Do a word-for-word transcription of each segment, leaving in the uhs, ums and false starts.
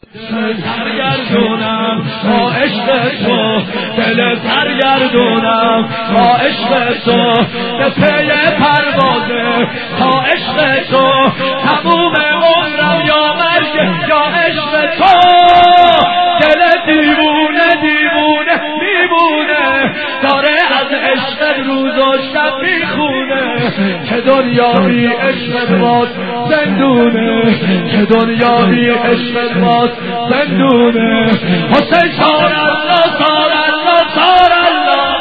سرگردونم با عشق تو، دل سرگردونم با عشق تو، به پی پروازه تا عشق تو، تموم عمرم یا مرگ یا عشق تو. دل دیوونه دیوونه میمونه، داره از عشق روز و شب میخونه، که دنیا بی عشق باز زندونه، که دنیا بی عشق باز زندونه. حسین سار الله سار الله سار الله،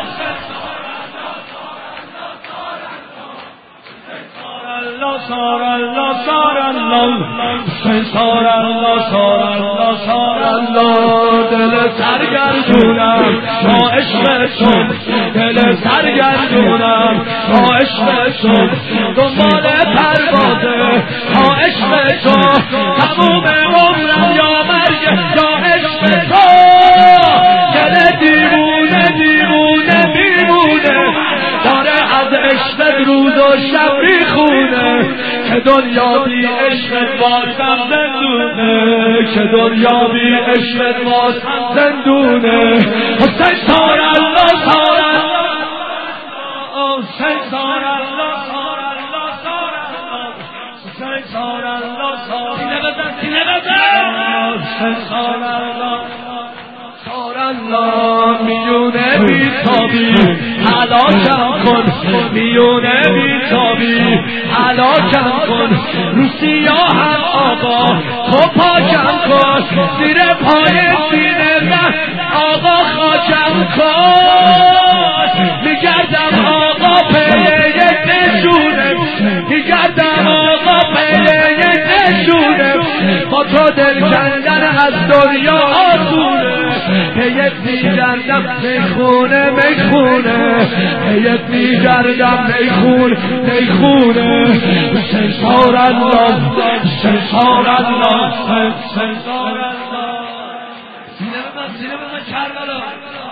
سار الله سار الله، حسین سار الله سار الله سار الله. دل سرگردونم با عشق تو، دل سرگردونم با عشق تو، دنبال پروازه تا عشق تو، تموم عمرم یا مرگ یا عشق تو. دل دیوونه دیوونه میمونه، داره از عشق روز و شب میخونه، که دنیا بی عشق بازم زندونه، که دنیا بی عشق بازم زندونه. حسین سار الله سار الله، حسین سار الله سار الله سار الله، حسین سار الله سار سینه بزن سینه بزن، حسین سار الله سار الله. میونه بی تابی حلاکم کن، میونه بی تابی حلاکم کن، رو سیاهم آقا تو پاکم کن، زیر پای سینه من آقا خاکم کن. میگردم آقا پی یک نشونه، میگردم آقا پی یک نشونه، با تو دل کندن از دنیا آسونه، پیت میگردم میخونه میخونه، پیت میگردم میخون میخونه. حسین سار الله حسین سار الله حسین سار الله. سینه به من سینه به من کربلا.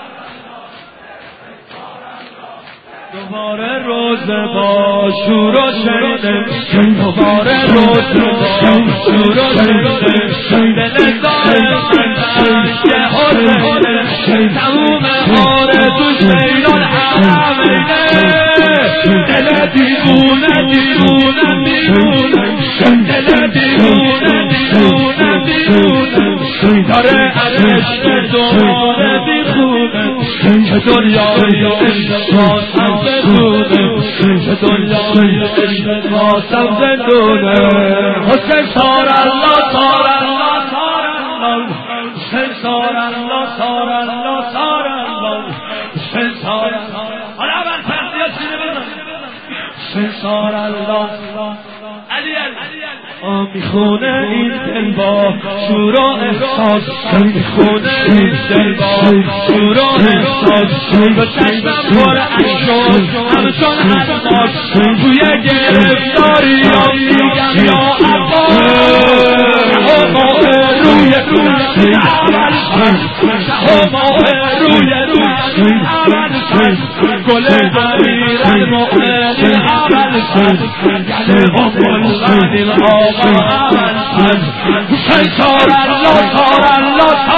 دوباره روز با شور و شیده، دوباره روز با شور و شیده، دل زارم که حسینه، تموم آرزوش میدان حرمینه، دل دیوونه دیوونه میمونه، دل دیوونه دیوونه میمونه، داره از عشق دوباره میخونه، که دنیای عشق بازم زندونه، که دنیای عشق بازم زندونه. حسین سار الله سار الله سار الله، حسین سار الله سار الله سار الله، حسین سار الله. حالا اول فرضیات سینه بزن. حسین سار الله علی علی میخونه این دل با شور و احساس، میخونه این دل با شور و احساس، به چشمم پر اشک شد همچون حساس، توی گرفتاری یا میگم یا عباس، ماه روی روی اول شد، ماه روی روی اول شد، گل امیر المؤمنین اول شد، گل ام الغنیم آقا اول شد. حسین سار الله سار الله